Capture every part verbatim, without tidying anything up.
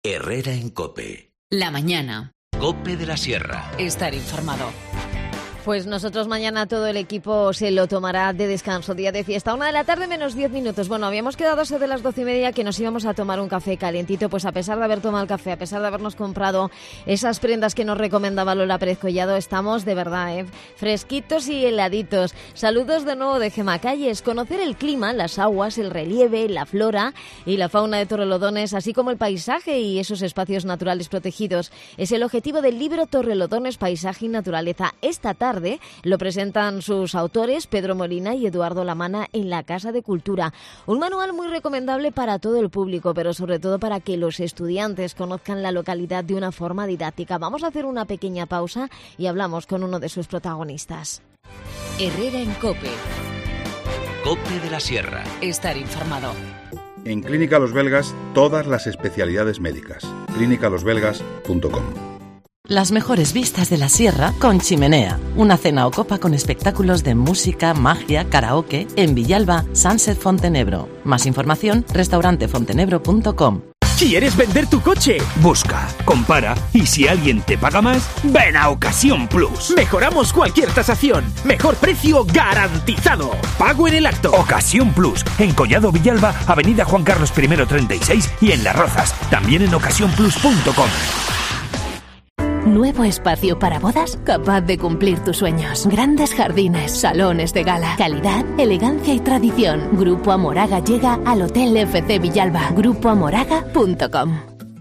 Herrera en COPE. La mañana. COPE de la Sierra. Estar informado. Pues nosotros mañana todo el equipo se lo tomará de descanso, día de fiesta. Una de la tarde menos diez minutos. Bueno, habíamos quedado eso de las doce y media que nos íbamos a tomar un café calientito. Pues a pesar de haber tomado el café, a pesar de habernos comprado esas prendas que nos recomendaba Lola Pérez Collado, estamos de verdad, ¿eh? fresquitos y heladitos. Saludos de nuevo de Gemma Calles. Conocer el clima, las aguas, el relieve, la flora y la fauna de Torrelodones, así como el paisaje y esos espacios naturales protegidos, es el objetivo del libro Torrelodones, Paisaje y Naturaleza. Esta tarde lo presentan sus autores Pedro Molina y Eduardo Lamana en la Casa de Cultura. Un manual muy recomendable para todo el público, pero sobre todo para que los estudiantes conozcan la localidad de una forma didáctica. Vamos a hacer una pequeña pausa y hablamos con uno de sus protagonistas. Herrera en COPE. COPE de la Sierra. Estar informado. En Clínica Los Belgas, todas las especialidades médicas. clínica los belgas punto com. Las mejores vistas de la sierra con Chimenea. Una cena o copa con espectáculos de música, magia, karaoke en Villalba, Sunset Fontenebro. Más información, restaurante fontenebro punto com. ¿Quieres vender tu coche? Busca, compara y si alguien te paga más, ven a Ocasión Plus. Mejoramos cualquier tasación. Mejor precio garantizado. Pago en el acto. Ocasión Plus. En Collado Villalba, Avenida Juan Carlos I treinta y seis y en Las Rozas. También en ocasión plus punto com. Nuevo espacio para bodas capaz de cumplir tus sueños. Grandes jardines, salones de gala, calidad, elegancia y tradición. Grupo Amoraga llega al Hotel F C Villalba. grupo amoraga punto com.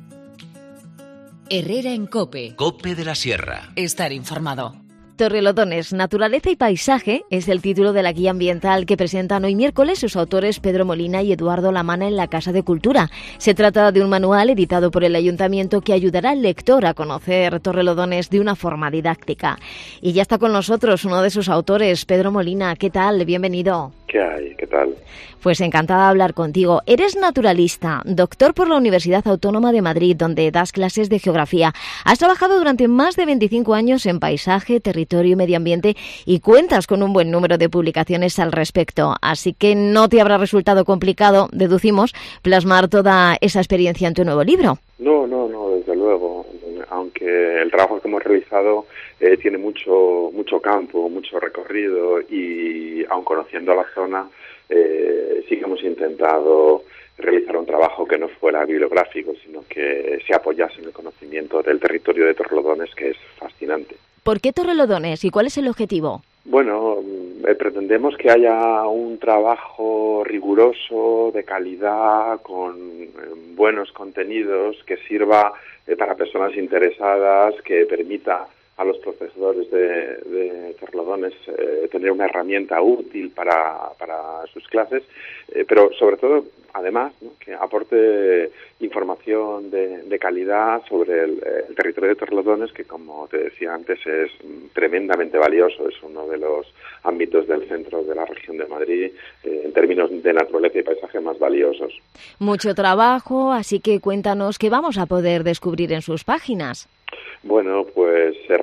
Herrera en COPE. COPE de la Sierra. Estar informado. Torrelodones, Naturaleza y Paisaje es el título de la guía ambiental que presentan hoy miércoles sus autores Pedro Molina y Eduardo Lamana en la Casa de Cultura. Se trata de un manual editado por el Ayuntamiento que ayudará al lector a conocer Torrelodones de una forma didáctica. Y ya está con nosotros uno de sus autores, Pedro Molina. ¿Qué tal? Bienvenido. ¿Qué hay? ¿Qué tal? Pues encantada de hablar contigo. Eres naturalista, doctor por la Universidad Autónoma de Madrid, donde das clases de geografía. Has trabajado durante más de veinticinco años en paisaje, territorio y medio ambiente y cuentas con un buen número de publicaciones al respecto. Así que no te habrá resultado complicado, deducimos, plasmar toda esa experiencia en tu nuevo libro. No, no, no, desde luego. Aunque el trabajo que hemos realizado eh, tiene mucho mucho campo, mucho recorrido y aun conociendo la zona, eh, sí que hemos intentado realizar un trabajo que no fuera bibliográfico, sino que se apoyase en el conocimiento del territorio de Torrelodones, que es fascinante. ¿Por qué Torrelodones y cuál es el objetivo? Bueno, eh, pretendemos que haya un trabajo riguroso, de calidad, con eh, buenos contenidos, que sirva eh, para personas interesadas, que permita a los profesores de, de Torrelodones eh, tener una herramienta útil para, para sus clases, eh, pero sobre todo, además, ¿no?, que aporte información de, de calidad sobre el, el territorio de Torrelodones, que, como te decía antes, es tremendamente valioso. Es uno de los ámbitos del centro de la región de Madrid, eh, en términos de naturaleza y paisaje, más valiosos. Mucho trabajo, así que cuéntanos qué vamos a poder descubrir en sus páginas. Bueno, pues se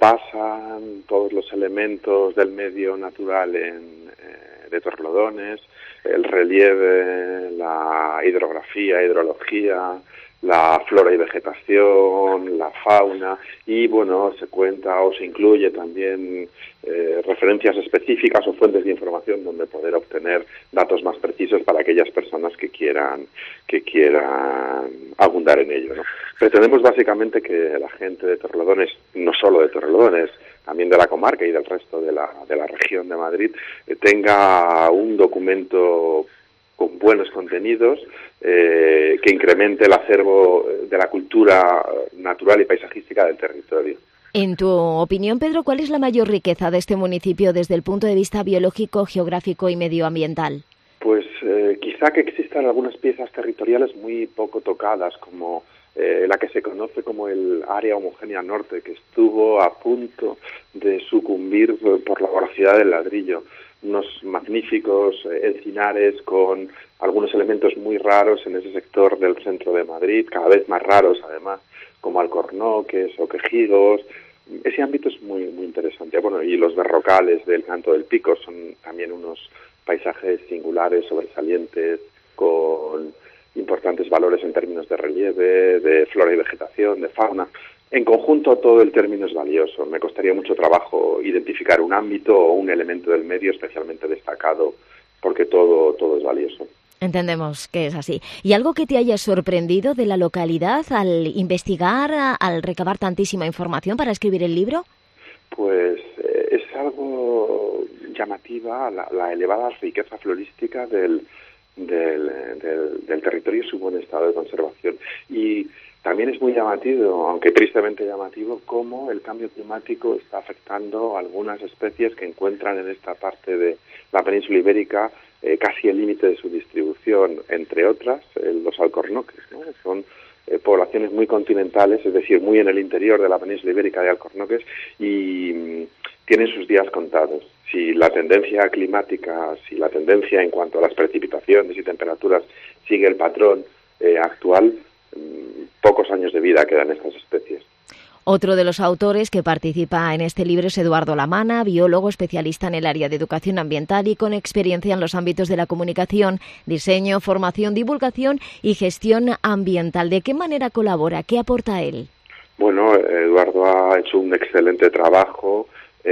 repasan todos los elementos del medio natural en, eh, de Torrelodones, el relieve, la hidrografía, hidrología, la flora y vegetación, la fauna, y bueno, se cuenta o se incluye también eh, referencias específicas o fuentes de información donde poder obtener datos más precisos para aquellas personas que quieran que quieran abundar en ello, ¿no? Pretendemos básicamente que la gente de Torrelodones, no solo de Torrelodones, también de la comarca y del resto de la de la región de Madrid, eh, tenga un documento con buenos contenidos, eh, que incremente el acervo de la cultura natural y paisajística del territorio. En tu opinión, Pedro, ¿cuál es la mayor riqueza de este municipio desde el punto de vista biológico, geográfico y medioambiental? Pues eh, quizá que existan algunas piezas territoriales muy poco tocadas, como eh, la que se conoce como el área homogénea norte, que estuvo a punto de sucumbir por la voracidad del ladrillo. Unos magníficos encinares con algunos elementos muy raros en ese sector del centro de Madrid, cada vez más raros además, como alcornoques o quejigos. Ese ámbito es muy muy interesante. Bueno, y los berrocales del Canto del Pico son también unos paisajes singulares, sobresalientes, con importantes valores en términos de relieve, de flora y vegetación, de fauna. En conjunto, todo el término es valioso. Me costaría mucho trabajo identificar un ámbito o un elemento del medio especialmente destacado, porque todo, todo es valioso. Entendemos que es así. ¿Y algo que te haya sorprendido de la localidad al investigar, al recabar tantísima información para escribir el libro? Pues eh, es algo llamativa la, la elevada riqueza florística del, del, del, del territorio y su buen estado de conservación. Y también es muy llamativo, aunque tristemente llamativo, cómo el cambio climático está afectando a algunas especies que encuentran en esta parte de la península ibérica eh, casi el límite de su distribución, entre otras eh, los alcornoques, ¿no? Son eh, poblaciones muy continentales, es decir, muy en el interior de la península ibérica de alcornoques, y mm, tienen sus días contados. Si la tendencia climática, si la tendencia en cuanto a las precipitaciones y temperaturas sigue el patrón eh, actual, pocos años de vida quedan estas especies. Otro de los autores que participa en este libro es Eduardo Lamana, biólogo especialista en el área de educación ambiental y con experiencia en los ámbitos de la comunicación, diseño, formación, divulgación y gestión ambiental. ¿De qué manera colabora? ¿Qué aporta él? Bueno, Eduardo ha hecho un excelente trabajo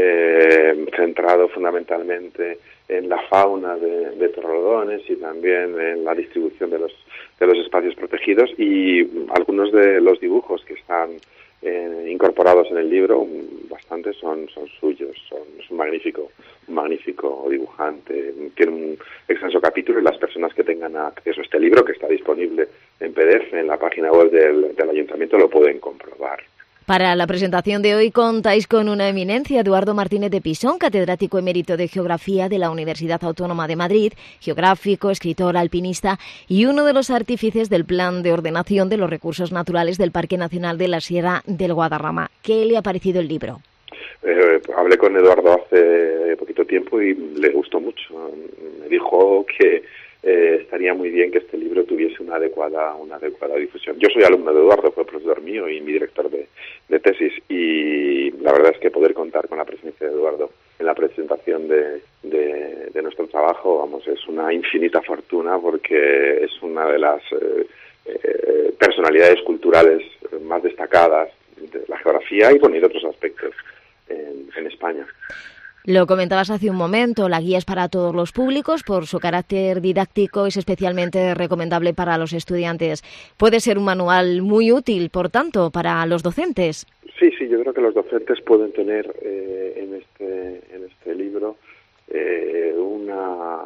eh, centrado fundamentalmente en la fauna de, de Torrelodones y también en la distribución de los de los espacios protegidos, y algunos de los dibujos que están eh, incorporados en el libro, bastantes son son suyos. Son, es un magnífico un magnífico dibujante. Tiene un extenso capítulo y las personas que tengan acceso a este libro, que está disponible en P D F en la página web del, del Ayuntamiento, lo pueden comprobar. Para la presentación de hoy contáis con una eminencia, Eduardo Martínez de Pisón, catedrático emérito de Geografía de la Universidad Autónoma de Madrid, geográfico, escritor, alpinista y uno de los artífices del Plan de Ordenación de los Recursos Naturales del Parque Nacional de la Sierra del Guadarrama. ¿Qué le ha parecido el libro? Eh, hablé con Eduardo hace poquito tiempo y le gustó mucho. Me dijo que Eh, estaría muy bien que este libro tuviese una adecuada una adecuada difusión. Yo soy alumno de Eduardo, fue profesor mío y mi director de, de tesis, y la verdad es que poder contar con la presencia de Eduardo en la presentación de, de, de nuestro trabajo, vamos, es una infinita fortuna, porque es una de las eh, eh, personalidades culturales más destacadas de la geografía y, bueno, y de otros aspectos en, en España. Lo comentabas hace un momento, la guía es para todos los públicos, por su carácter didáctico es especialmente recomendable para los estudiantes. Puede ser un manual muy útil, por tanto, para los docentes. Sí, sí, yo creo que los docentes pueden tener eh, en este en este libro eh, una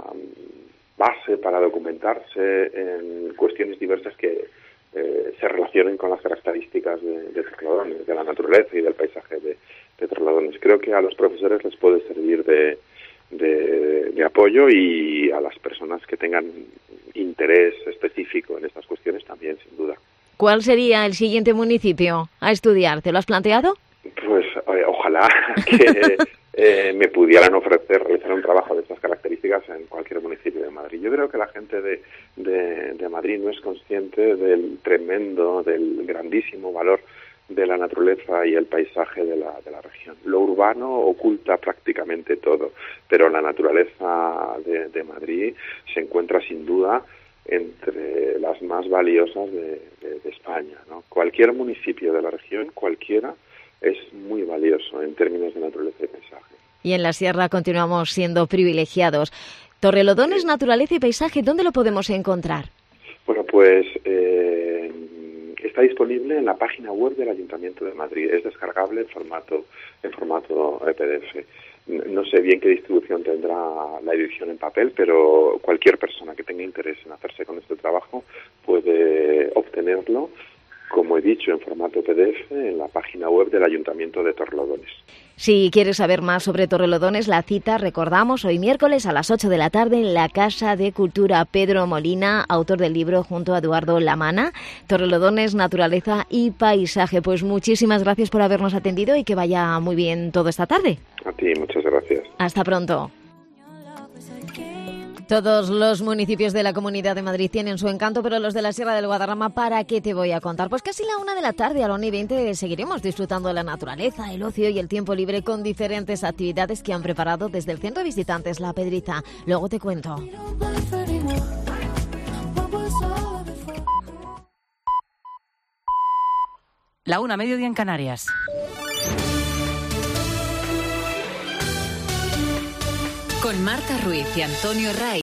base para documentarse en cuestiones diversas que eh, se relacionen con las características de, de Torrelodones, de la naturaleza y del paisaje de de Torrelodones. Creo que a los profesores les puede servir de, de, de apoyo, y a las personas que tengan interés específico en estas cuestiones también, sin duda. ¿Cuál sería el siguiente municipio a estudiar? ¿Te lo has planteado? Pues eh, ojalá que eh, me pudieran ofrecer realizar un trabajo de estas características en cualquier municipio de Madrid. Yo creo que la gente de, de, de Madrid no es consciente del tremendo, del grandísimo valor de la naturaleza y el paisaje de la, de la región. Lo urbano oculta prácticamente todo, pero la naturaleza de, de Madrid se encuentra sin duda entre las más valiosas de, de, de España, ¿no? Cualquier municipio de la región, cualquiera, es muy valioso en términos de naturaleza y paisaje. Y en la sierra continuamos siendo privilegiados. Torrelodones, naturaleza y paisaje, ¿dónde lo podemos encontrar? Bueno, pues eh, está disponible en la página web del Ayuntamiento de Madrid. Es descargable en formato en formato P D F. No sé bien qué distribución tendrá la edición en papel, pero cualquier persona que tenga interés en hacerse con este trabajo puede obtenerlo, como he dicho, en formato P D F en la página web del Ayuntamiento de Torrelodones. Si quieres saber más sobre Torrelodones, la cita, recordamos, hoy miércoles a las ocho de la tarde en la Casa de Cultura Pedro Molina, autor del libro junto a Eduardo Lamana, Torrelodones, naturaleza y paisaje. Pues muchísimas gracias por habernos atendido y que vaya muy bien todo esta tarde. A ti, muchas gracias. Hasta pronto. Todos los municipios de la Comunidad de Madrid tienen su encanto, pero los de la Sierra del Guadarrama, ¿para qué te voy a contar? Pues casi la una de la tarde, a la una y veinte, seguiremos disfrutando de la naturaleza, el ocio y el tiempo libre con diferentes actividades que han preparado desde el Centro de Visitantes La Pedriza. Luego te cuento. La una, mediodía en Canarias. Con Marta Ruiz y Antonio Ray.